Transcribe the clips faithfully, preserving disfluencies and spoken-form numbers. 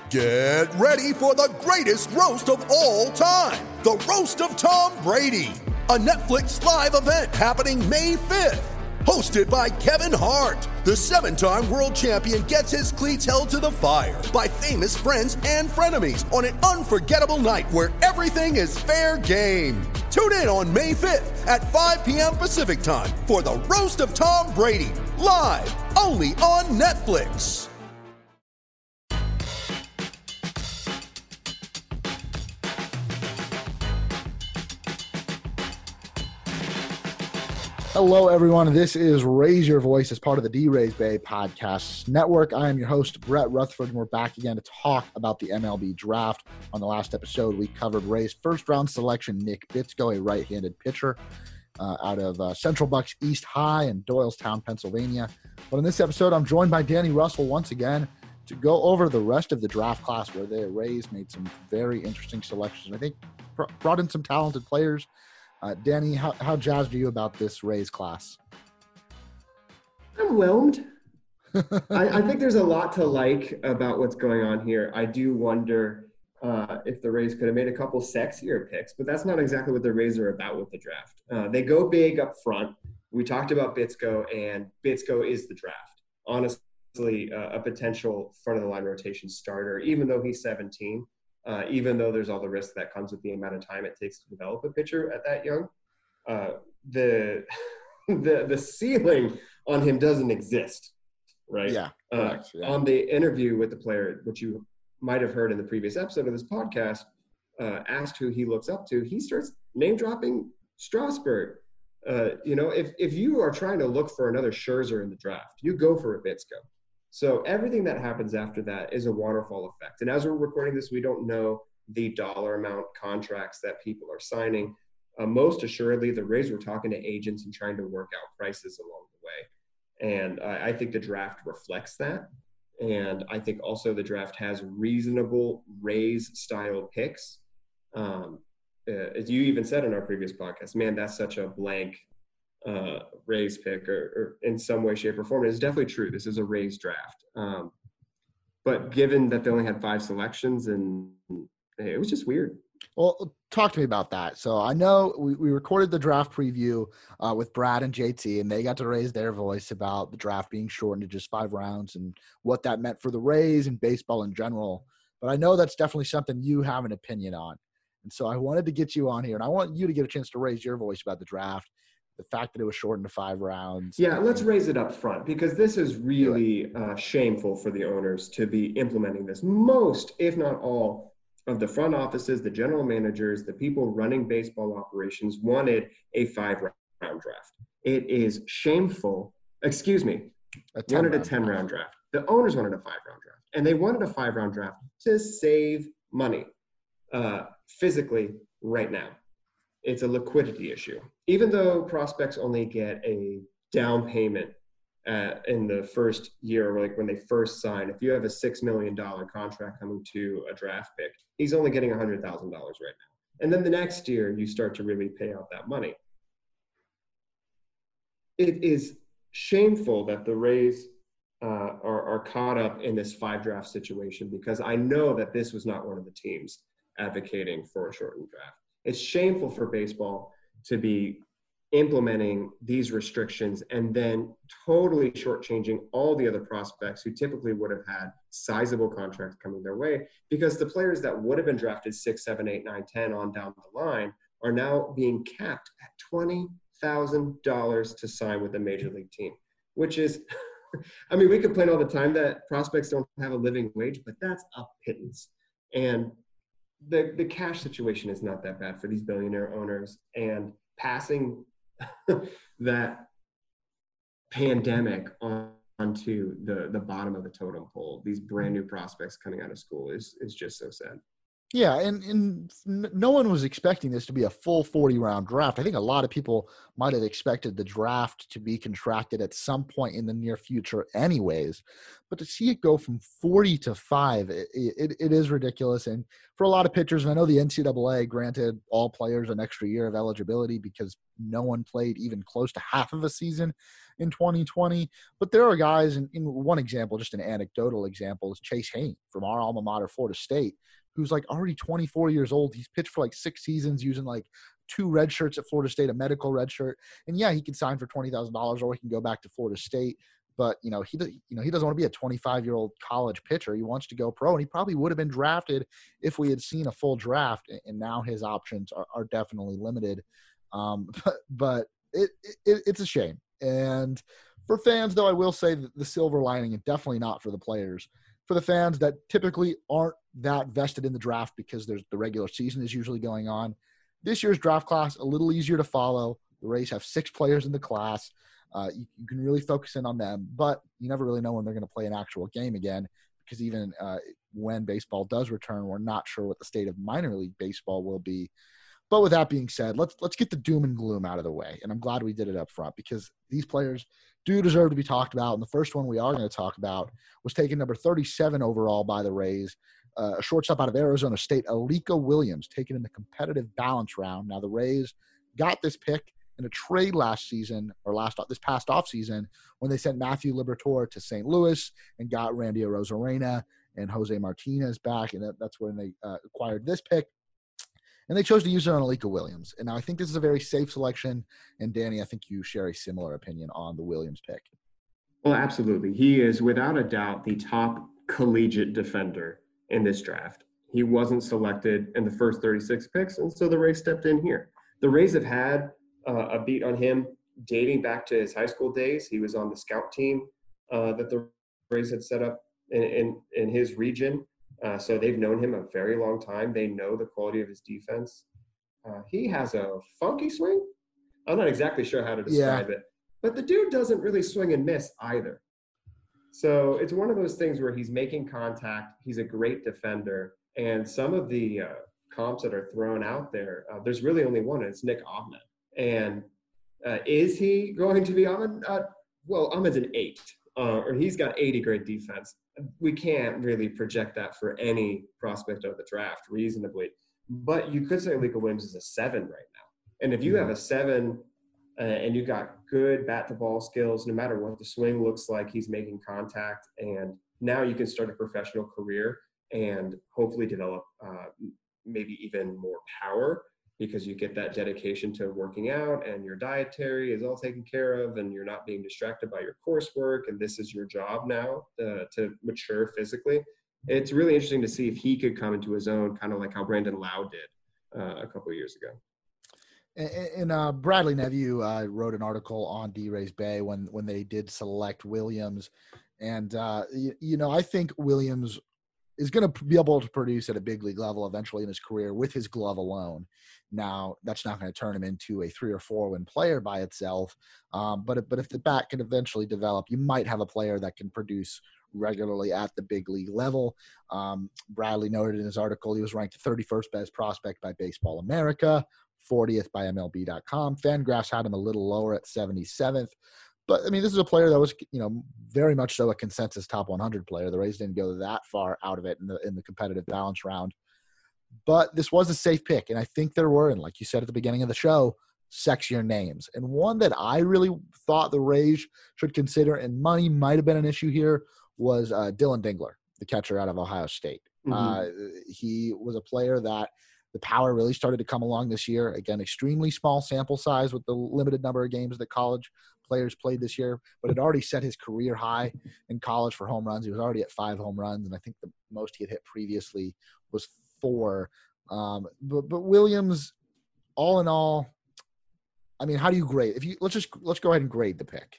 Get ready for the greatest roast of all time, the Roast of Tom Brady, a Netflix live event happening May fifth. Hosted by Kevin Hart, the seven-time world champion gets his cleats held to the fire by famous friends and frenemies on an unforgettable night where everything is fair game. Tune in on May fifth at five p.m. Pacific time for the Roast of Tom Brady, live only on Netflix. Hello, everyone. This is Raise Your Voice as part of the D-Raise Bay Podcast Network. I am your host, Brett Rutherford, and we're back again to talk about the M L B draft. On the last episode, we covered Ray's first-round selection, Nick Bitsko, a right-handed pitcher uh, out of uh, Central Bucks East High in Doylestown, Pennsylvania. But in this episode, I'm joined by Danny Russell once again to go over the rest of the draft class where the Rays made some very interesting selections. I think pr- brought in some talented players. Uh, Danny, how, how jazzed are you about this Rays class? I'm whelmed. I, I think there's a lot to like about what's going on here. I do wonder uh, if the Rays could have made a couple sexier picks, but that's not exactly what the Rays are about with the draft. Uh, they go big up front. We talked about Bitsko, and Bitsko is the draft. Honestly, uh, a potential front-of-the-line rotation starter, even though he's seventeen. Uh, even though there's all the risk that comes with the amount of time it takes to develop a pitcher at that young, uh, the the the ceiling on him doesn't exist, right? Yeah, uh, yeah. On the interview with the player, which you might have heard in the previous episode of this podcast, uh, asked who he looks up to, he starts name dropping Strasburg. Uh, you know, if if you are trying to look for another Scherzer in the draft, you go for a Bitsko. So everything that happens after that is a waterfall effect. And as we're recording this, we don't know the dollar amount contracts that people are signing. Uh, most assuredly, the Rays were talking to agents and trying to work out prices along the way. And I, I think the draft reflects that. And I think also the draft has reasonable Rays-style picks. Um, uh, as you even said in our previous podcast, man, that's such a blank uh Rays pick or, or in some way, shape, or form. It's definitely true. This is a Rays draft. Um, but given that they only had five selections, and it was just weird. Well, talk to me about that. So I know we, we recorded the draft preview uh, with Brad and J T, and they got to raise their voice about the draft being shortened to just five rounds and what that meant for the Rays and baseball in general. But I know that's definitely something you have an opinion on. And so I wanted to get you on here, and I want you to get a chance to raise your voice about the draft, the fact that it was shortened to five rounds. Yeah, let's raise it up front, because this is really uh, shameful for the owners to be implementing this. Most, if not all, of the front offices, the general managers, the people running baseball operations wanted a five-round draft. It is shameful. Excuse me. A wanted a ten-round draft. The owners wanted a five-round draft, and they wanted a five-round draft to save money uh, physically right now. It's a liquidity issue. Even though prospects only get a down payment uh, in the first year, like when they first sign, if you have a six million dollars contract coming to a draft pick, he's only getting one hundred thousand dollars right now. And then the next year, you start to really pay out that money. It is shameful that the Rays uh, are, are caught up in this five draft situation, because I know that this was not one of the teams advocating for a shortened draft. It's shameful for baseball to be implementing these restrictions and then totally shortchanging all the other prospects who typically would have had sizable contracts coming their way, because the players that would have been drafted six, seven, eight, nine, ten on down the line are now being capped at twenty thousand dollars to sign with a major league team, which is, I mean, we complain all the time that prospects don't have a living wage, but that's a pittance. And The the cash situation is not that bad for these billionaire owners, and passing that pandemic on, onto the, the bottom of the totem pole, these brand new prospects coming out of school, is is just so sad. Yeah, and, and no one was expecting this to be a full forty-round draft. I think a lot of people might have expected the draft to be contracted at some point in the near future anyways. But to see it go from forty to five, it, it, it is ridiculous. And for a lot of pitchers, and I know the N C double A granted all players an extra year of eligibility because no one played even close to half of a season in twenty twenty. But there are guys, and in one example, just an anecdotal example, is Chase Hayne from our alma mater, Florida State, who's like already twenty-four years old. He's pitched for like six seasons using like two red shirts at Florida State, a medical red shirt. And yeah, he can sign for twenty thousand dollars or he can go back to Florida State. But, you know, he, you know, he doesn't want to be a twenty-five-year-old college pitcher. He wants to go pro, and he probably would have been drafted if we had seen a full draft. And now his options are, are definitely limited. Um, but but it, it it's a shame. And for fans, though, I will say that the silver lining, and definitely not for the players, for the fans that typically aren't that vested in the draft because there's the regular season is usually going on. This year's draft class, a little easier to follow. The Rays have six players in the class. Uh, you, you can really focus in on them, but you never really know when they're going to play an actual game again because even uh, when baseball does return, we're not sure what the state of minor league baseball will be. But with that being said, let's let's get the doom and gloom out of the way. And I'm glad we did it up front because these players do deserve to be talked about. And the first one we are going to talk about was taken number thirty-seven overall by the Rays, uh, a shortstop out of Arizona State, Alika Williams, taken in the competitive balance round. Now the Rays got this pick in a trade last season or last this past offseason when they sent Matthew Liberatore to Saint Louis and got Randy Arozarena and Jose Martinez back. And that, that's when they uh, acquired this pick. And they chose to use it on Alika Williams. And now I think this is a very safe selection. And Danny, I think you share a similar opinion on the Williams pick. Well, absolutely. He is without a doubt the top collegiate defender in this draft. He wasn't selected in the first thirty-six picks, and so the Rays stepped in here. The Rays have had uh, a beat on him dating back to his high school days. He was on the scout team uh, that the Rays had set up in, in, in his region. Uh, so they've known him a very long time. They know the quality of his defense. Uh, he has a funky swing. I'm not exactly sure how to describe yeah. it, but the dude doesn't really swing and miss either. So it's one of those things where he's making contact. He's a great defender. And some of the uh, comps that are thrown out there, uh, there's really only one, and it's Nick Ahmed. And uh, is he going to be Ahmed? Uh, well, Ahmed's an eight, uh, or he's got eighty grade defense. We can't really project that for any prospect of the draft reasonably. But you could say Alika Williams is a seven right now. And if you have a seven uh, and you've got good bat-to-ball skills, no matter what the swing looks like, he's making contact. And now you can start a professional career and hopefully develop uh, maybe even more power because you get that dedication to working out and your dietary is all taken care of and you're not being distracted by your coursework and this is your job now uh, to mature physically. It's really interesting to see if he could come into his own, kind of like how Brandon Lau did uh, a couple of years ago. And uh, Bradley Neveu uh, wrote an article on D-Rays Bay when, when they did select Williams. And, uh, you, you know, I think Williams is going to be able to produce at a big league level eventually in his career with his glove alone. Now, that's not going to turn him into a three or four win player by itself. Um, but, but if the bat can eventually develop, you might have a player that can produce regularly at the big league level. Um, Bradley noted in his article, he was ranked thirty-first best prospect by Baseball America, fortieth by M L B dot com. Fangraphs had him a little lower at seventy-seventh. But, I mean, this is a player that was, you know, very much so a consensus top one hundred player. The Rays didn't go that far out of it in the in the competitive balance round. But this was a safe pick, and I think there were, and like you said at the beginning of the show, sexier names. And one that I really thought the Rays should consider, and money might have been an issue here, was uh, Dylan Dingler, the catcher out of Ohio State. Mm-hmm. Uh, he was a player that the power really started to come along this year. Again, extremely small sample size with the limited number of games that college players played this year, but had already set his career high in college for home runs. He was already at five home runs, and I think the most he had hit previously was four. Um, but, but Williams, all in all, I mean, how do you grade? If you let's just let's go ahead and grade the pick.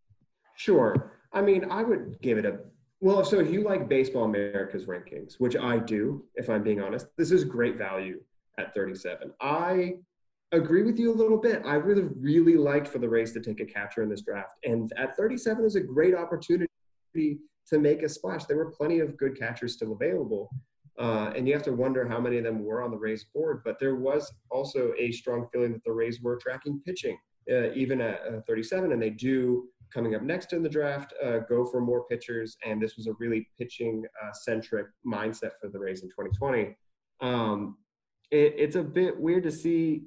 Sure. I mean, I would give it a well. So if you like Baseball America's rankings, which I do, if I'm being honest, this is great value at thirty-seven. I agree with you a little bit. I would have really liked for the Rays to take a catcher in this draft, and at thirty-seven is a great opportunity to make a splash. There were plenty of good catchers still available. Uh, and you have to wonder how many of them were on the Rays board. But there was also a strong feeling that the Rays were tracking pitching, uh, even at uh, thirty-seven. And they do, coming up next in the draft, uh, go for more pitchers. And this was a really pitching-centric uh, mindset for the Rays in twenty twenty. Um, it, it's a bit weird to see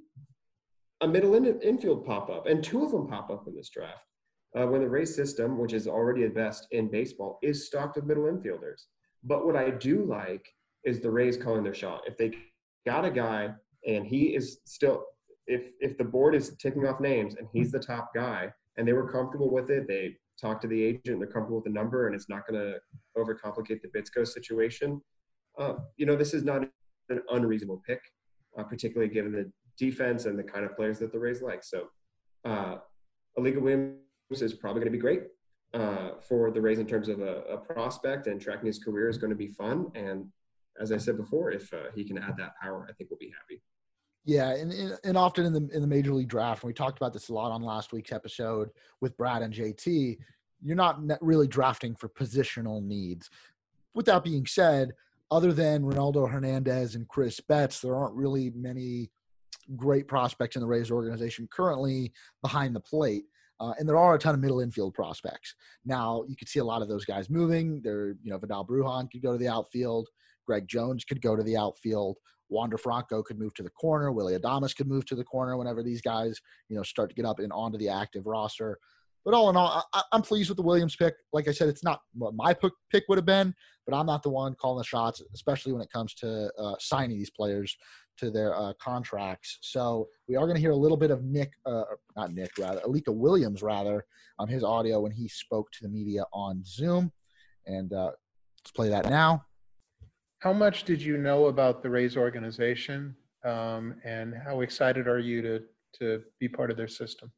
a middle in, infield pop up, and two of them pop up in this draft. Uh, when the Rays system, which is already the best in baseball, is stocked with middle infielders. But what I do like is the Rays calling their shot. If they got a guy and he is still, if if the board is ticking off names and he's the top guy and they were comfortable with it, they talk to the agent, they're comfortable with the number, and it's not going to overcomplicate the Bitsko situation. Uh, you know, this is not an unreasonable pick, uh, particularly given the defense and the kind of players that the Rays like. So uh, Alika Williams is probably going to be great uh, for the Rays in terms of a, a prospect, and tracking his career is going to be fun. And as I said before, if uh, he can add that power, I think we'll be happy. Yeah, and, and often in the in the Major League Draft, and we talked about this a lot on last week's episode with Brad and J T, you're not really drafting for positional needs. With that being said, other than Ronaldo Hernandez and Chris Betts, there aren't really many great prospects in the Rays organization currently behind the plate. Uh, and there are a ton of middle infield prospects. Now, you could see a lot of those guys moving. There, you know, Vidal Brujan could go to the outfield. Greg Jones could go to the outfield. Wander Franco could move to the corner. Willy Adames could move to the corner whenever these guys, you know, start to get up and onto the active roster. But all in all, I, I'm pleased with the Williams pick. Like I said, it's not what my pick would have been, but I'm not the one calling the shots, especially when it comes to uh, signing these players to their uh, contracts. So we are going to hear a little bit of Nick, uh, not Nick, rather, Alika Williams, rather, on his audio when he spoke to the media on Zoom. And uh, let's play that now. How much did you know about the Rays organization, um, and how excited are you to to be part of their system?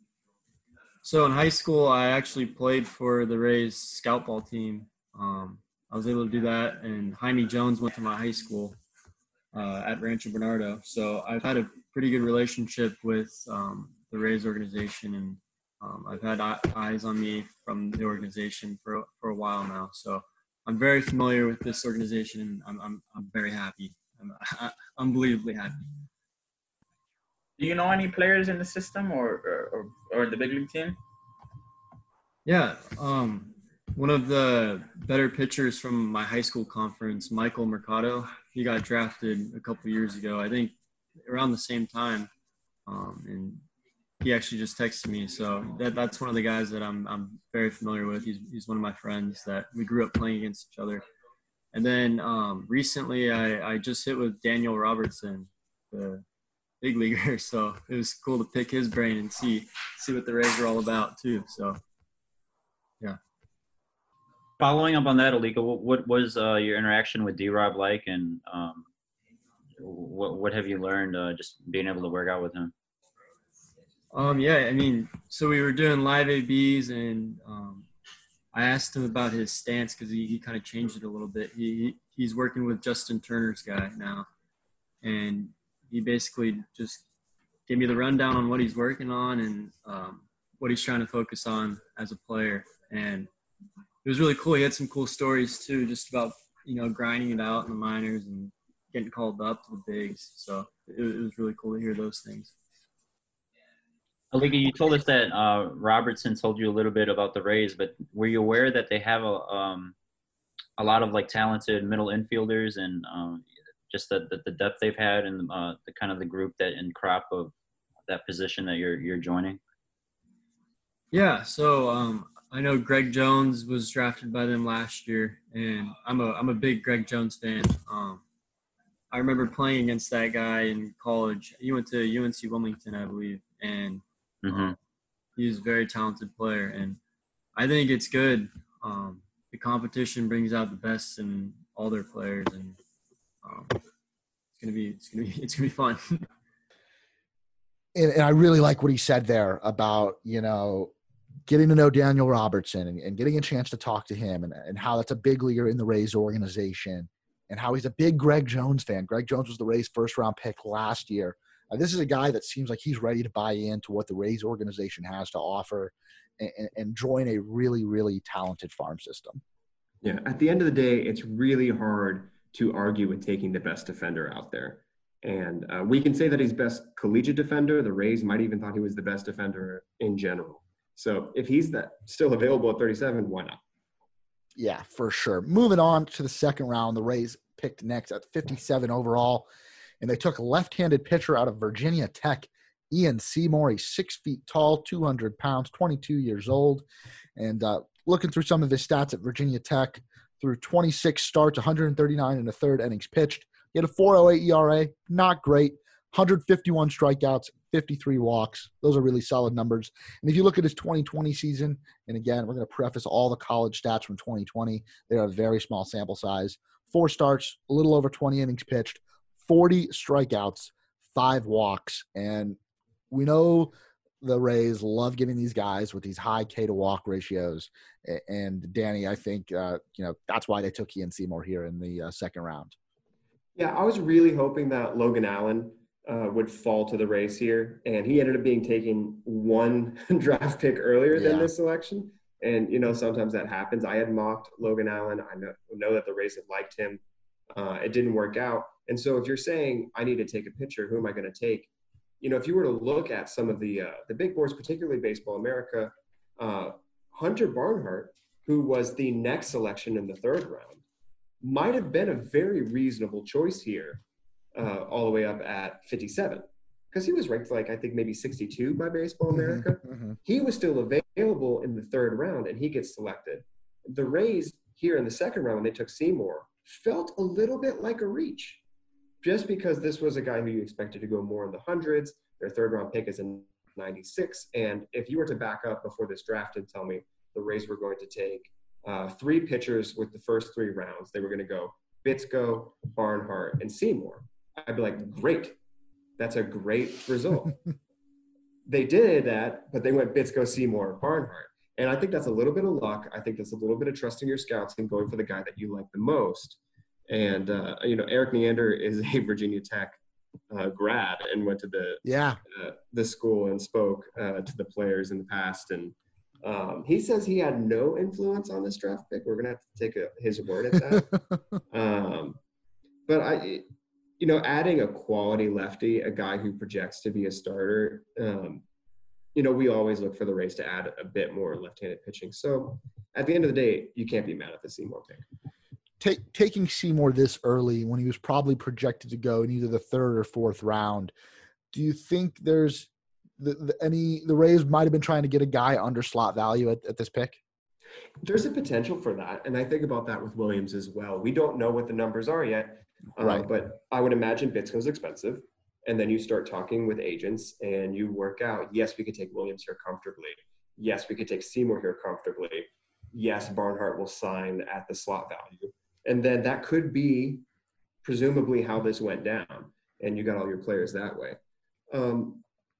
So in high school, I actually played for the Rays scout ball team. Um, I was able to do that, and Jaime Jones went to my high school uh, at Rancho Bernardo. So I've had a pretty good relationship with um, the Rays organization, and um, I've had eyes on me from the organization for for a while now. So I'm very familiar with this organization, and I'm I'm, I'm very happy. I'm uh, unbelievably happy. Do you know any players in the system or or, or the big league team? Yeah, um, one of the better pitchers from my high school conference, Michael Mercado, he got drafted a couple years ago, I think around the same time, um, and he actually just texted me. So that that's one of the guys that I'm I'm very familiar with. He's he's one of my friends that we grew up playing against each other. And then um, recently I, I just hit with Daniel Robertson, the big leaguer. So it was cool to pick his brain and see see what the Rays are all about too. So yeah. Following up on that, Alika, what, what was uh, your interaction with D-Rob like, and um, what what have you learned uh, just being able to work out with him? Um, yeah, I mean, so we were doing live A Bs, and um, I asked him about his stance because he, he kind of changed it a little bit. He, he he's working with Justin Turner's guy now, and he basically just gave me the rundown on what he's working on and um, what he's trying to focus on as a player. And it was really cool. He had some cool stories too, just about, you know, grinding it out in the minors and getting called up to the bigs. So it, it was really cool to hear those things. Alika, you told us that uh, Robertson told you a little bit about the Rays, but were you aware that they have a um, a lot of like talented middle infielders, and um, just the, the the depth they've had, and uh, the kind of the group that and crop of that position that you're you're joining? Yeah, so um, I know Greg Jones was drafted by them last year, and I'm a I'm a big Greg Jones fan. Um, I remember playing against that guy in college. He went to U N C Wilmington, I believe, and Mm-hmm. Um, he's a very talented player, and I think it's good. Um, the competition brings out the best in all their players, and um, it's gonna be it's gonna be it's gonna be fun. and, and I really like what he said there about, you know, getting to know Daniel Robertson and, and getting a chance to talk to him, and, and how that's a big leaguer in the Rays organization, and how he's a big Greg Jones fan. Greg Jones was the Rays' first round pick last year. Uh, this is a guy that seems like he's ready to buy into what the Rays organization has to offer and, and join a really, really talented farm system. Yeah, at the end of the day, it's really hard to argue with taking the best defender out there. And uh, we can say that he's best collegiate defender. The Rays might even thought he was the best defender in general. So if he's that still available at thirty-seven, why not? Yeah, for sure. Moving on to the second round, the Rays picked next at fifty-seven overall, and they took a left-handed pitcher out of Virginia Tech, Ian Seymour. He's six feet tall, two hundred pounds, twenty-two years old. And uh, looking through some of his stats at Virginia Tech, through twenty-six starts, one hundred thirty-nine and a third innings pitched. He had a four point oh eight E R A, not great. one hundred fifty-one strikeouts, fifty-three walks. Those are really solid numbers. And if you look at his twenty twenty season, and again, we're going to preface all the college stats from twenty twenty. They are a very small sample size. Four starts, a little over twenty innings pitched, forty strikeouts, five walks. And we know the Rays love getting these guys with these high K to walk ratios. And Danny, I think, uh, you know, that's why they took Ian Seymour here in the uh, second round. Yeah, I was really hoping that Logan Allen uh, would fall to the Rays here. And he ended up being taken one draft pick earlier yeah. than this selection. And, you know, sometimes that happens. I had mocked Logan Allen. I know, know that the Rays had liked him. Uh, it didn't work out. And so if you're saying I need to take a pitcher, who am I going to take? You know, if you were to look at some of the uh, the big boards, particularly Baseball America, uh, Hunter Barnhart, who was the next selection in the third round, might have been a very reasonable choice here, uh, all the way up at fifty-seven, because he was ranked like, I think maybe sixty-two by Baseball America. Mm-hmm. He was still available in the third round, and he gets selected. The Rays here in the second round, when they took Seymour, felt a little bit like a reach, just because this was a guy who you expected to go more in the hundreds. Their third round pick is in ninety-six. And if you were to back up before this draft and tell me the Rays were going to take uh, three pitchers with the first three rounds, they were going to go Bitsko, Barnhart, and Seymour, I'd be like, great. That's a great result. They did that, but they went Bitsko, Seymour, Barnhart. And I think that's a little bit of luck. I think that's a little bit of trusting your scouts and going for the guy that you like the most. And, uh, you know, Eric Neander is a Virginia Tech uh, grad and went to the yeah uh, the school and spoke uh, to the players in the past. And um, he says he had no influence on this draft pick. We're going to have to take a, his word at that. um, but, I, you know, adding a quality lefty, a guy who projects to be a starter, um, you know, we always look for the Rays to add a bit more left-handed pitching. So at the end of the day, you can't be mad at the Seymour pick. Take, taking Seymour this early when he was probably projected to go in either the third or fourth round, do you think there's the, the, any – the Rays might have been trying to get a guy under slot value at, at this pick? There's a potential for that, and I think about that with Williams as well. We don't know what the numbers are yet, um, right. but I would imagine Bitsko's expensive. And then you start talking with agents and you work out, yes, we could take Williams here comfortably. Yes, we could take Seymour here comfortably. Yes, Barnhart will sign at the slot value. And then that could be presumably how this went down. And you got all your players that way. Um,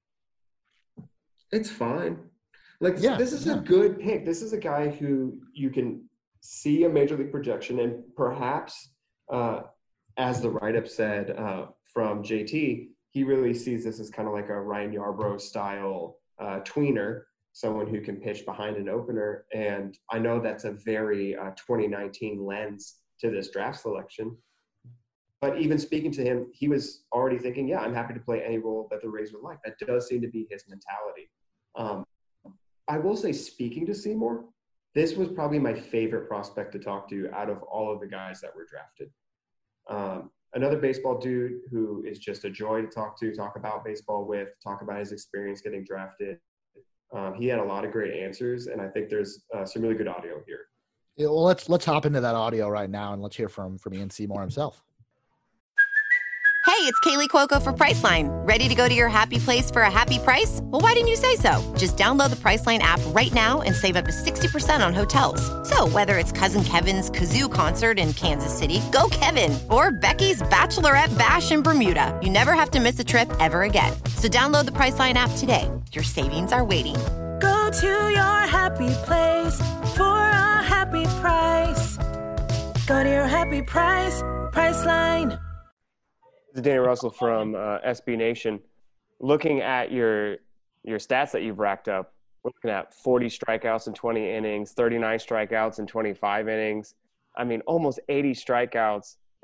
it's fine. Like, yeah, this is yeah. a good pick. This is a guy who you can see a major league projection and perhaps, uh, as the write-up said uh, from J T, he really sees this as kind of like a Ryan Yarbrough style uh, tweener, someone who can pitch behind an opener. And I know that's a very uh, twenty nineteen lens to this draft selection. But even speaking to him, he was already thinking, yeah, I'm happy to play any role that the Rays would like. That does seem to be his mentality. Um, I will say, speaking to Seymour, this was probably my favorite prospect to talk to out of all of the guys that were drafted. Um, Another baseball dude who is just a joy to talk to, talk about baseball with, talk about his experience getting drafted. Um, he had a lot of great answers, and I think there's uh, some really good audio here. Yeah, well, let's let's hop into that audio right now, and let's hear from from Ian Seymour himself. Hey, it's Kaylee Cuoco for Priceline. Ready to go to your happy place for a happy price? Well, why didn't you say so? Just download the Priceline app right now and save up to sixty percent on hotels. So whether it's Cousin Kevin's Kazoo Concert in Kansas City, go Kevin, or Becky's Bachelorette Bash in Bermuda, you never have to miss a trip ever again. So download the Priceline app today. Your savings are waiting. Go to your happy place for a happy price. Go to your happy price, Priceline. This is Danny Russell from uh, S B Nation. Looking at your your stats that you've racked up, we're looking at forty strikeouts in twenty innings, thirty-nine strikeouts in twenty-five innings. I mean, almost eighty strikeouts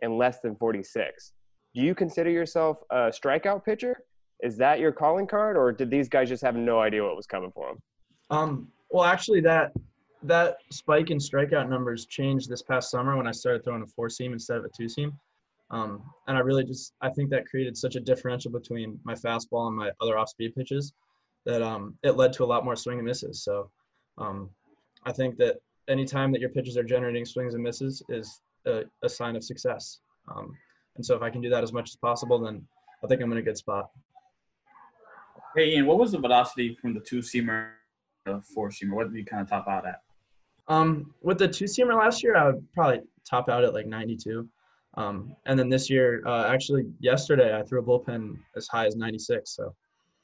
in less than forty-six. Do you consider yourself a strikeout pitcher? Is that your calling card, or did these guys just have no idea what was coming for them? Um, well, actually, that that spike in strikeout numbers changed this past summer when I started throwing a four seam instead of a two seam. Um, and I really just, I think that created such a differential between my fastball and my other off-speed pitches that um, it led to a lot more swing and misses. So um, I think that anytime that your pitches are generating swings and misses is a, a sign of success. Um, and so if I can do that as much as possible, then I think I'm in a good spot. Hey, Ian, what was the velocity from the two-seamer to the four-seamer? What did you kind of top out at? Um, with the two-seamer last year, I would probably top out at like ninety-two. Um, and then this year, uh, actually yesterday, I threw a bullpen as high as ninety-six. So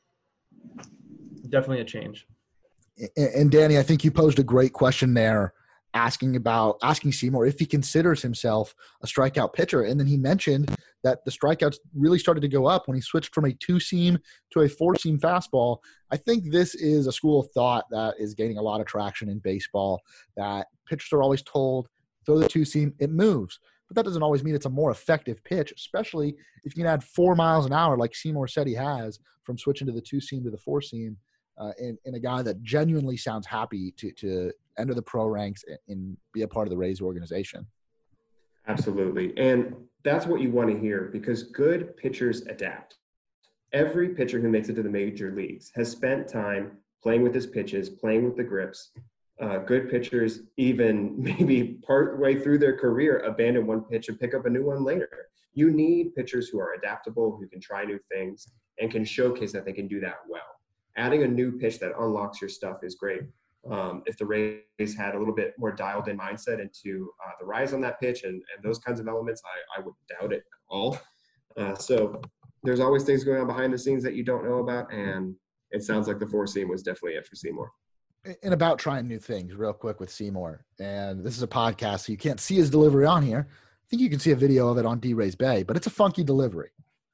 definitely a change. And, and Danny, I think you posed a great question there, asking about asking Seymour if he considers himself a strikeout pitcher. And then he mentioned that the strikeouts really started to go up when he switched from a two-seam to a four-seam fastball. I think this is a school of thought that is gaining a lot of traction in baseball, that pitchers are always told, throw the two-seam, it moves. But that doesn't always mean it's a more effective pitch, especially if you can add four miles an hour like Seymour said he has from switching to the two-seam to the four-seam, uh, in, in a guy that genuinely sounds happy to, to enter the pro ranks and, and be a part of the Rays organization. Absolutely. And that's what you want to hear, because good pitchers adapt. Every pitcher who makes it to the major leagues has spent time playing with his pitches, playing with the grips. Uh, good pitchers, even maybe part way through their career, abandon one pitch and pick up a new one later. You need pitchers who are adaptable, who can try new things, and can showcase that they can do that well. Adding a new pitch that unlocks your stuff is great. Um, if the Rays had a little bit more dialed in mindset into uh, the rise on that pitch and, and those kinds of elements, I, I would doubt it at all. Uh, so there's always things going on behind the scenes that you don't know about, and it sounds like the four seam was definitely it for Seymour. And about trying new things real quick with Seymour. And this is a podcast, so you can't see his delivery on here. I think you can see a video of it on D-Rays Bay, but it's a funky delivery.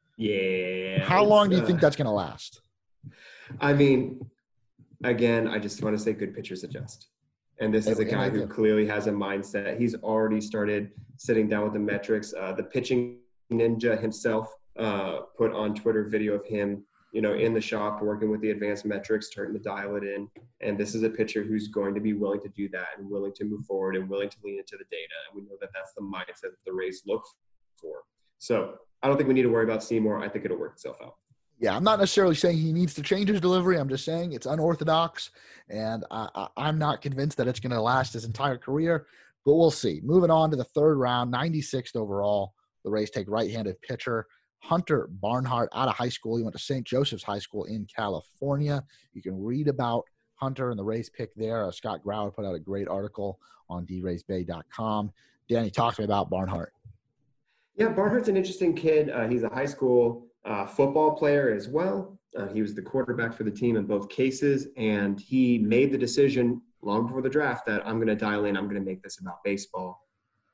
Yeah. How long do you uh, think that's going to last? I mean, again, I just want to say good pitchers adjust. And this is a guy who clearly has a mindset. He's already started sitting down with the metrics. Uh, the pitching ninja himself uh, put on Twitter video of him, you know, in the shop working with the advanced metrics, starting to dial it in. And this is a pitcher who's going to be willing to do that and willing to move forward and willing to lean into the data. And we know that that's the mindset that the Rays look for. So I don't think we need to worry about Seymour. I think it'll work itself out. Yeah, I'm not necessarily saying he needs to change his delivery. I'm just saying it's unorthodox, and I, I, I'm not convinced that it's going to last his entire career, but we'll see. Moving on to the third round, ninety-sixth overall, the Rays take right-handed pitcher Hunter Barnhart out of high school. He went to Saint Joseph's High School in California. You can read about Hunter and the Rays pick there. Uh, Scott Grauer put out a great article on D rays bay dot com. Danny, talk to me about Barnhart. Yeah, Barnhart's an interesting kid. Uh, he's a high school uh, football player as well. Uh, he was the quarterback for the team in both cases, and he made the decision long before the draft that I'm going to dial in, I'm going to make this about baseball.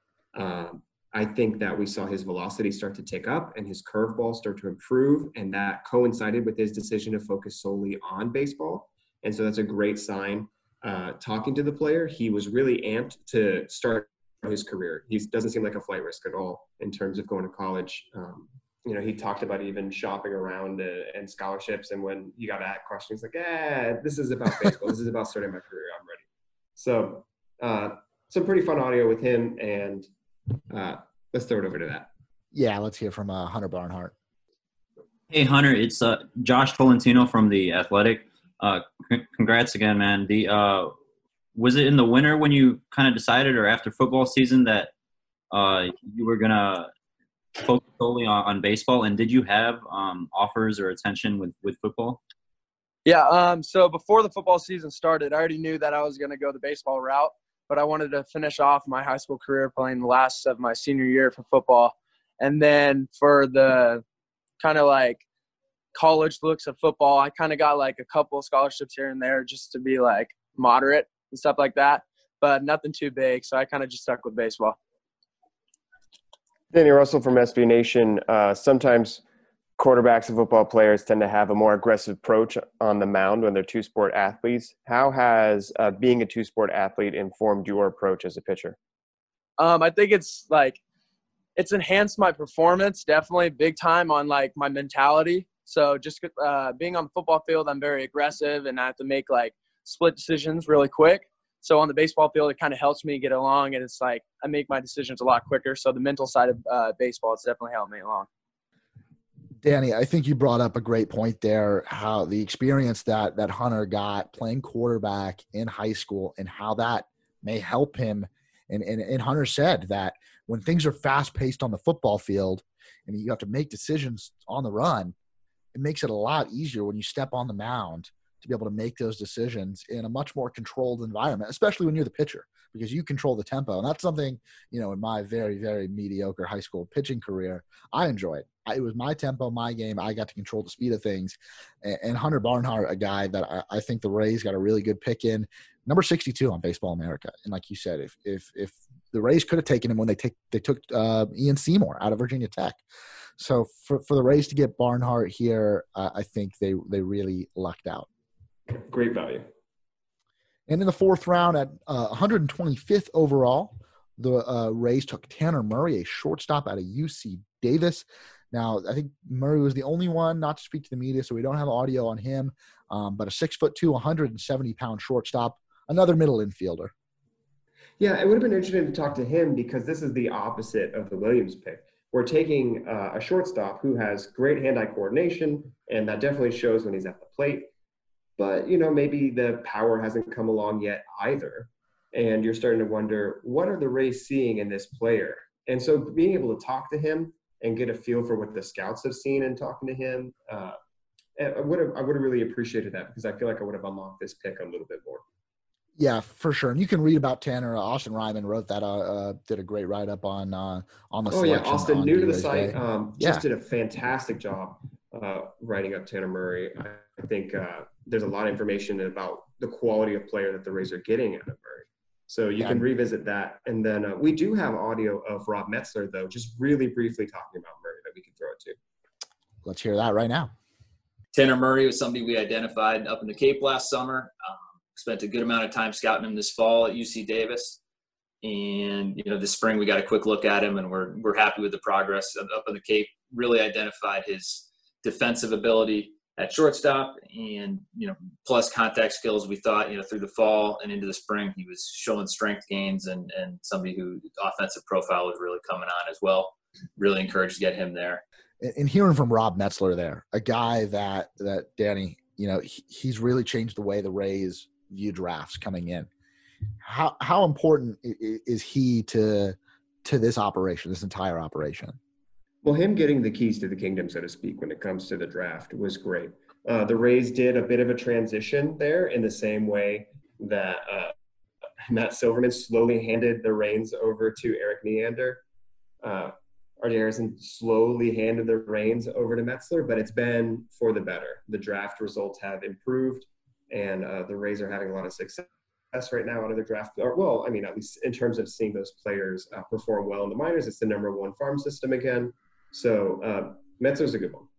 Um, I think that we saw his velocity start to tick up and his curveball start to improve, and that coincided with his decision to focus solely on baseball. And so that's a great sign. Uh, talking to the player, he was really amped to start his career. He doesn't seem like a flight risk at all in terms of going to college. Um, you know, he talked about even shopping around uh, and scholarships. And when you got that question, he's like, eh, this is about baseball. This is about starting my career. I'm ready. So uh, some pretty fun audio with him. And uh, let's throw it over to that. Yeah, let's hear from uh, Hunter Barnhart. Hey, Hunter, it's uh, Josh Tolentino from The Athletic. Uh, c- congrats again, man. The uh, was it in the winter when you kind of decided, or after football season, that uh, you were going to focus solely on, on baseball? And did you have um, offers or attention with, with football? Yeah, um, so before the football season started, I already knew that I was going to go the baseball route, but I wanted to finish off my high school career playing the last of my senior year for football. And then for the kind of like college looks of football, I kind of got like a couple of scholarships here and there just to be like moderate and stuff like that, but nothing too big. So I kind of just stuck with baseball. Danny Russell from S B Nation. Uh, sometimes quarterbacks and football players tend to have a more aggressive approach on the mound when they're two-sport athletes. How has uh, being a two-sport athlete informed your approach as a pitcher? Um, I think it's like it's enhanced my performance, definitely big time on like my mentality. So just uh, being on the football field, I'm very aggressive and I have to make like split decisions really quick. So on the baseball field, it kind of helps me get along, and it's like I make my decisions a lot quicker. So the mental side of uh, baseball, it's definitely helped me along. Danny, I think you brought up a great point there, how the experience that that Hunter got playing quarterback in high school and how that may help him. And, and, and Hunter said that when things are fast-paced on the football field and you have to make decisions on the run, it makes it a lot easier when you step on the mound to be able to make those decisions in a much more controlled environment, especially when you're the pitcher, because you control the tempo. And that's something, you know, in my very, very mediocre high school pitching career, I enjoyed. It was my tempo, my game. I got to control the speed of things. And Hunter Barnhart, a guy that I, I think the Rays got a really good pick in, number sixty-two on Baseball America. And like you said, if if if the Rays could have taken him when they take they took uh, Ian Seymour out of Virginia Tech. So for, for the Rays to get Barnhart here, uh, I think they they really lucked out. Great value. And in the fourth round at uh, one hundred twenty-fifth overall, the uh, Rays took Tanner Murray, a shortstop out of U C Davis. Now, I think Murray was the only one not to speak to the media, so we don't have audio on him, um, but a six foot two, one hundred seventy pound shortstop, another middle infielder. Yeah, it would have been interesting to talk to him because this is the opposite of the Williams pick. We're taking uh, a shortstop who has great hand-eye coordination, and that definitely shows when he's at the plate. But, you know, maybe the power hasn't come along yet either. And you're starting to wonder, what are the Rays seeing in this player? And so being able to talk to him and get a feel for what the scouts have seen and talking to him, uh, I would have I would have really appreciated that because I feel like I would have unlocked this pick a little bit more. Yeah, for sure. And you can read about Tanner. Uh, Austin Ryman wrote that, uh, uh, did a great write-up on uh, on the Oh, selection. yeah, Austin, new to the D-Rays site, Day. um, Yeah. just did a fantastic job uh, writing up Tanner Murray. I think uh, there's a lot of information about the quality of player that the Rays are getting out of Murray. So you Yeah. can revisit that. And then uh, we do have audio of Rob Metzler, though, just really briefly talking about Murray that we can throw it to. Let's hear that right now. Tanner Murray was somebody we identified up in the Cape last summer. Um, spent a good amount of time scouting him this fall at U C Davis. And, you know, this spring we got a quick look at him, and we're we're happy with the progress up in the Cape. Really identified his defensive ability at shortstop and, you know, plus contact skills. We thought, you know, through the fall and into the spring, he was showing strength gains and, and somebody who offensive profile was really coming on as well. Really encouraged to get him there. And, and hearing from Rob Metzler there, a guy that, that Danny, you know, he, he's really changed the way the Rays view drafts coming in. How, how important is he to, to this operation, this entire operation? Well, him getting the keys to the kingdom, so to speak, when it comes to the draft was great. Uh, the Rays did a bit of a transition there in the same way that uh, Matt Silverman slowly handed the reins over to Eric Neander. Uh, R J Harrison slowly handed the reins over to Metzler, but it's been for the better. The draft results have improved, and uh, the Rays are having a lot of success right now out of the draft. Or, well, I mean, at least in terms of seeing those players uh, perform well in the minors, it's the number one farm system again. So uh, Metzler's a good one.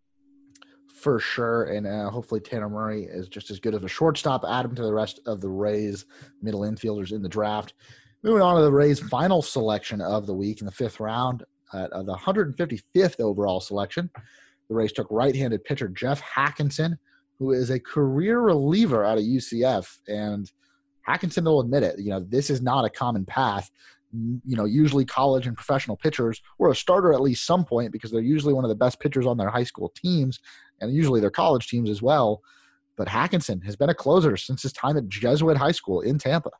For sure, and uh, hopefully Tanner Murray is just as good of a shortstop. Add him to the rest of the Rays middle infielders in the draft. Moving on to the Rays' final selection of the week in the fifth round, uh, of the one hundred fifty-fifth overall selection, the Rays took right-handed pitcher Jeff Hackinson, who is a career reliever out of U C F, and Hackinson will admit it. You know, this is not a common path. You know, usually college and professional pitchers were a starter at least some point because they're usually one of the best pitchers on their high school teams and usually their college teams as well. But Hackinson has been a closer since his time at Jesuit High School in Tampa.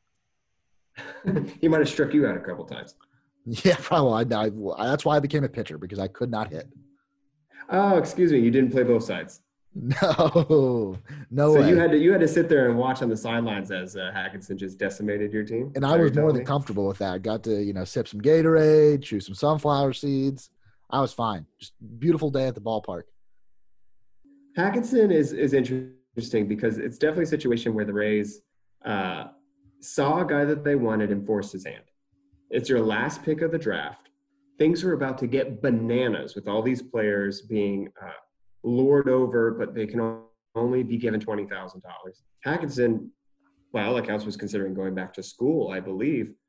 He might have struck you out a couple times. Yeah, probably. I, I, that's why I became a pitcher, because I could not hit. Oh, excuse me. You didn't play both sides. No, no so way. you had to you had to sit there and watch on the sidelines as uh, Hackinson just decimated your team. And I was more than comfortable with that. I got to, you know, sip some Gatorade, chew some sunflower seeds. I was fine. Just beautiful day at the ballpark. Hackinson is is interesting because it's definitely a situation where the Rays uh, saw a guy that they wanted and forced his hand. It's your last pick of the draft. Things are about to get bananas with all these players being uh, lured over, but they can only be given twenty thousand dollars. Hackinson, by all accounts, was considering going back to school, I believe.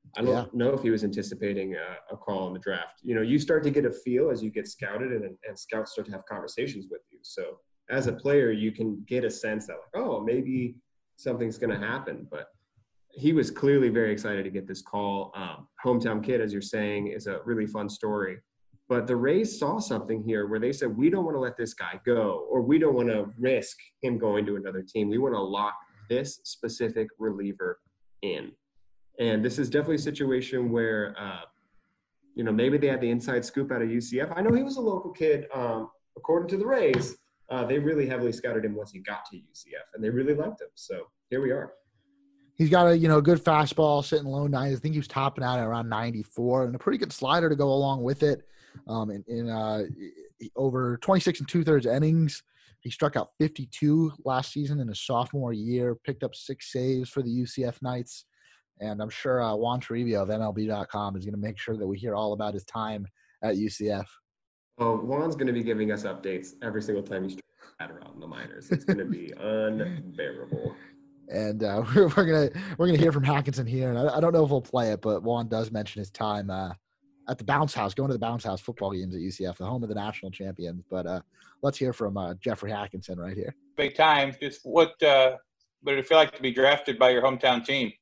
I don't yeah. know if he was anticipating a, a call in the draft. You know, you start to get a feel as you get scouted, and, and scouts start to have conversations with you. So as a player, you can get a sense that, like, oh, maybe something's going to happen. But he was clearly very excited to get this call. Um, hometown kid, as you're saying, is a really fun story. But the Rays saw something here where they said, we don't want to let this guy go, or we don't want to risk him going to another team. We want to lock this specific reliever in. And this is definitely a situation where, uh, you know, maybe they had the inside scoop out of U C F. I know he was a local kid. Um, according to the Rays, uh, they really heavily scouted him once he got to U C F, and they really liked him. So here we are. He's got a, you know, good fastball sitting low nineties. I think he was topping out at around ninety-four, and a pretty good slider to go along with it. Um, in, in uh, over twenty-six and two-thirds innings, he struck out fifty-two last season in his sophomore year, picked up six saves for the U C F Knights. And I'm sure uh, Juan Toribio of M L B dot com is going to make sure that we hear all about his time at U C F. Oh, Juan's going to be giving us updates every single time he's around in the minors. It's going to be unbearable. And uh, we're, we're gonna we're gonna hear from Hackinson here, and I, I don't know if we'll play it, but Juan does mention his time uh, at the Bounce House, going to the Bounce House football games at U C F, the home of the national champions. But uh, let's hear from uh, Jeffrey Hackinson right here. Big time. Just what uh, what did it feel like to be drafted by your hometown team?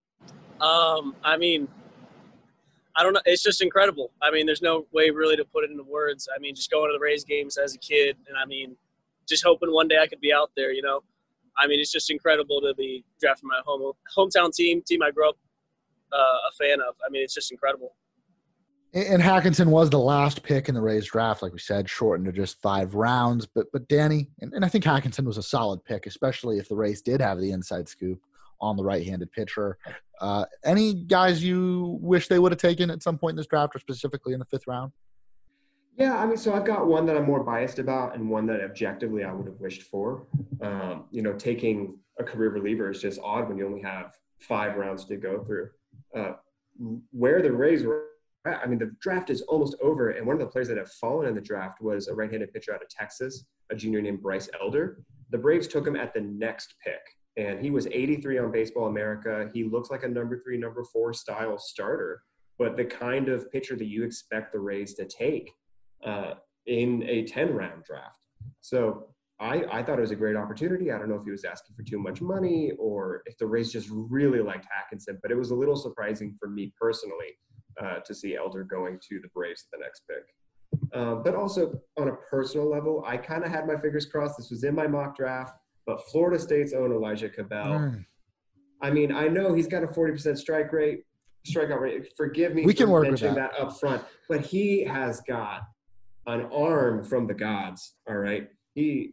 Um, I mean, I don't know. It's just incredible. I mean, there's no way really to put it into words. I mean, just going to the Rays games as a kid, and I mean, just hoping one day I could be out there, you know. I mean, it's just incredible to be drafted my home hometown team, team I grew up uh, a fan of. I mean, it's just incredible. And Hackinson was the last pick in the Rays draft, like we said, shortened to just five rounds. But but Danny, and, and I think Hackinson was a solid pick, especially if the Rays did have the inside scoop on the right-handed pitcher. Uh, any guys you wish they would have taken at some point in this draft, or specifically in the fifth round? Yeah, I mean, so I've got one that I'm more biased about and one that objectively I would have wished for. Um, you know, taking a career reliever is just odd when you only have five rounds to go through. Uh, where the Rays were at, I mean, the draft is almost over, and one of the players that have fallen in the draft was a right-handed pitcher out of Texas, a junior named Bryce Elder. The Braves took him at the next pick, and he was eighty-three on Baseball America. He looks like a number three, number four style starter, but the kind of pitcher that you expect the Rays to take uh, in a ten-round draft. So I, I thought it was a great opportunity. I don't know if he was asking for too much money or if the Rays just really liked Hackinson, but it was a little surprising for me personally uh, to see Elder going to the Braves at the next pick. Uh, but also on a personal level, I kind of had my fingers crossed. This was in my mock draft. But Florida State's own Elijah Cabell, mm. I mean, I know he's got a forty percent strike rate, strikeout rate. Forgive me we for can work mentioning with that. that up front. But he has got an arm from the gods, all right? He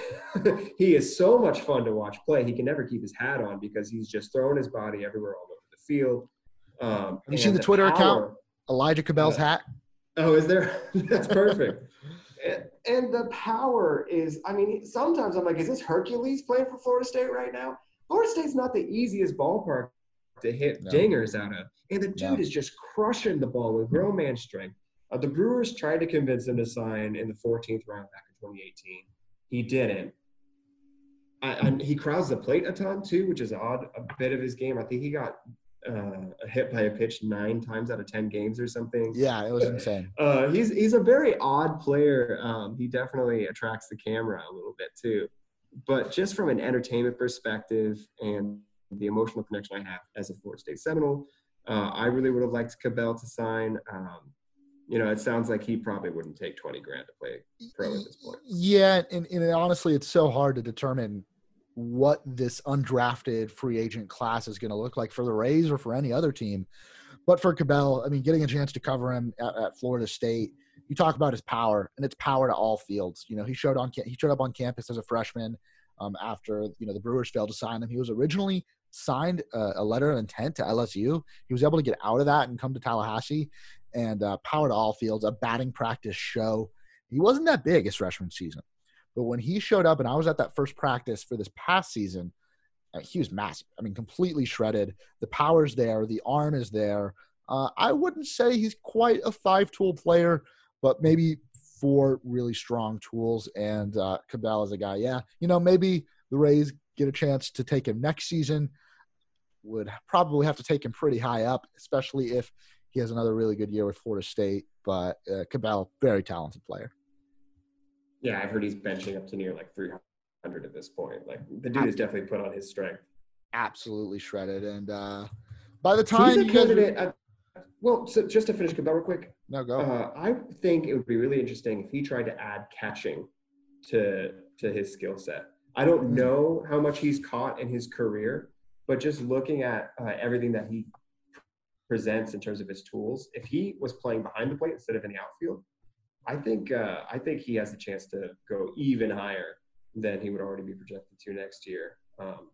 he is so much fun to watch play. He can never keep his hat on because he's just throwing his body everywhere all over the field. Um, Have you seen the, the Twitter power, account, Elijah Cabell's uh, hat? Oh, is there? That's perfect. And the power is, I mean, sometimes I'm like, is this Hercules playing for Florida State right now? Florida State's not the easiest ballpark to hit no. dingers out of. And the dude no. is just crushing the ball with grown man strength. Uh, the Brewers tried to convince him to sign in the fourteenth round back in twenty eighteen. He didn't. I, I, he crowds the plate a ton, too, which is odd, a bit of his game. I think he got uh, hit by a pitch nine times out of ten games or something. Yeah, it was insane. Uh, he's he's a very odd player. Um, he definitely attracts the camera a little bit too. But just from an entertainment perspective and the emotional connection I have as a Florida State Seminole, uh, I really would have liked Cabell to sign. Um, you know, it sounds like he probably wouldn't take twenty grand to play pro at this point. Yeah, and, and honestly, it's so hard to determine what this undrafted free agent class is going to look like for the Rays or for any other team. But for Cabell, I mean, getting a chance to cover him at, at Florida State, you talk about his power, and it's power to all fields. You know, he showed on he showed up on campus as a freshman um, after, you know, the Brewers failed to sign him. He was originally signed a, a letter of intent to L S U. He was able to get out of that and come to Tallahassee, and uh, power to all fields, a batting practice show. He wasn't that big his freshman season. But when he showed up, and I was at that first practice for this past season, uh, he was massive. I mean, completely shredded. The power's there. The arm is there. Uh, I wouldn't say he's quite a five-tool player, but maybe four really strong tools. And uh, Cabell is a guy, yeah. You know, maybe the Rays get a chance to take him next season. would probably have to take him pretty high up, especially if he has another really good year with Florida State. But uh, Cabell, very talented player. Yeah, I've heard he's benching up to near like three hundred at this point. Like the dude has definitely put on his strength. Absolutely shredded. And uh, by the time he's a you guys candidate, uh, well, so just to finish Cabell real quick. No, go. Uh, I think it would be really interesting if he tried to add catching to to his skill set. I don't Mm-hmm. know how much he's caught in his career, but just looking at uh, everything that he presents in terms of his tools, if he was playing behind the plate instead of in the outfield, I think uh, I think he has a chance to go even higher than he would already be projected to next year. Um,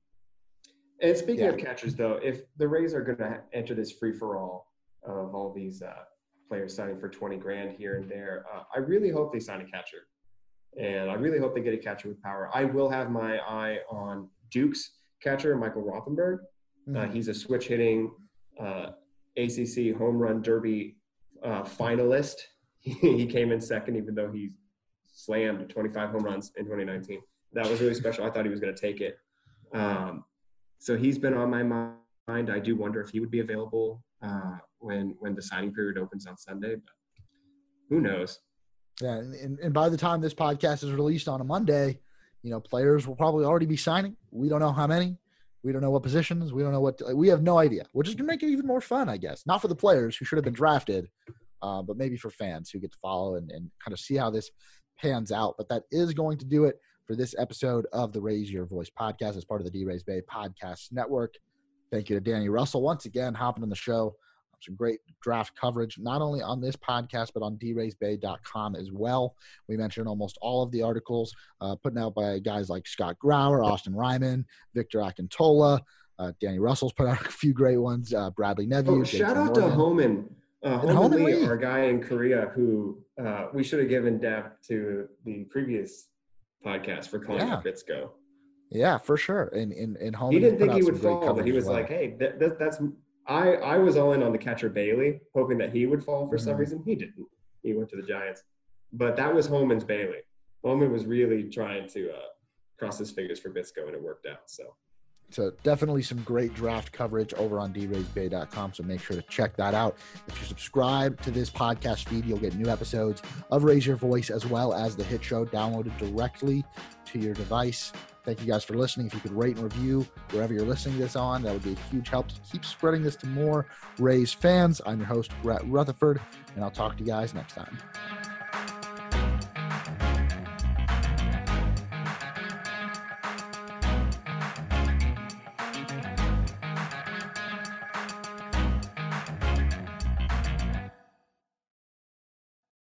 and speaking Yeah. of catchers, though, if the Rays are going to enter this free-for-all of all these uh, players signing for twenty grand here and there, uh, I really hope they sign a catcher. And I really hope they get a catcher with power. I will have my eye on Duke's catcher, Michael Rothenberg. Uh, Mhm. he's a switch-hitting uh, A C C Home Run Derby uh, finalist. He came in second, even though he slammed twenty-five home runs in twenty nineteen. That was really special. I thought he was going to take it. Um, so he's been on my mind. I do wonder if he would be available uh, when when the signing period opens on Sunday. But who knows? Yeah, and, and, and by the time this podcast is released on a Monday, you know, players will probably already be signing. We don't know how many. We don't know what positions. We don't know what – we have no idea, which is going to make it even more fun, I guess. Not for the players who should have been drafted, uh, but maybe for fans who get to follow and, and kind of see how this pans out. But that is going to do it for this episode of the Raise Your Voice podcast as part of the D-Rays Bay Podcast Network. Thank you to Danny Russell once again hopping on the show. Some great draft coverage, not only on this podcast, but on d rays bay dot com as well. We mentioned almost all of the articles uh, put out by guys like Scott Grauer, Austin Ryman, Victor Akintola. Uh, Danny Russell's put out a few great ones. Uh, Bradley Neville. Oh, shout out to Homan. Uh, Homan, Homan Lee, Lee. our guy in Korea who uh, we should have given depth to the previous podcast for calling Yeah. out Bitsko. Yeah, for sure. And, and, and Homan He didn't put think out he some would great fall, but coverage he as was well. like, hey, that, that, that's – I, I was all in on the catcher Bailey, hoping that he would fall for some Mhm. reason. He didn't. He went to the Giants. But that was Homan's Bailey. Homan was really trying to uh, cross his fingers for Bitsko, and it worked out. So So definitely some great draft coverage over on d rays bay dot com. So make sure to check that out. If you subscribe to this podcast feed, you'll get new episodes of Raise Your Voice as well as the hit show downloaded directly to your device. Thank you guys for listening. If you could rate and review wherever you're listening to this on, that would be a huge help to keep spreading this to more Rays fans. I'm your host, Brett Rutherford, and I'll talk to you guys next time.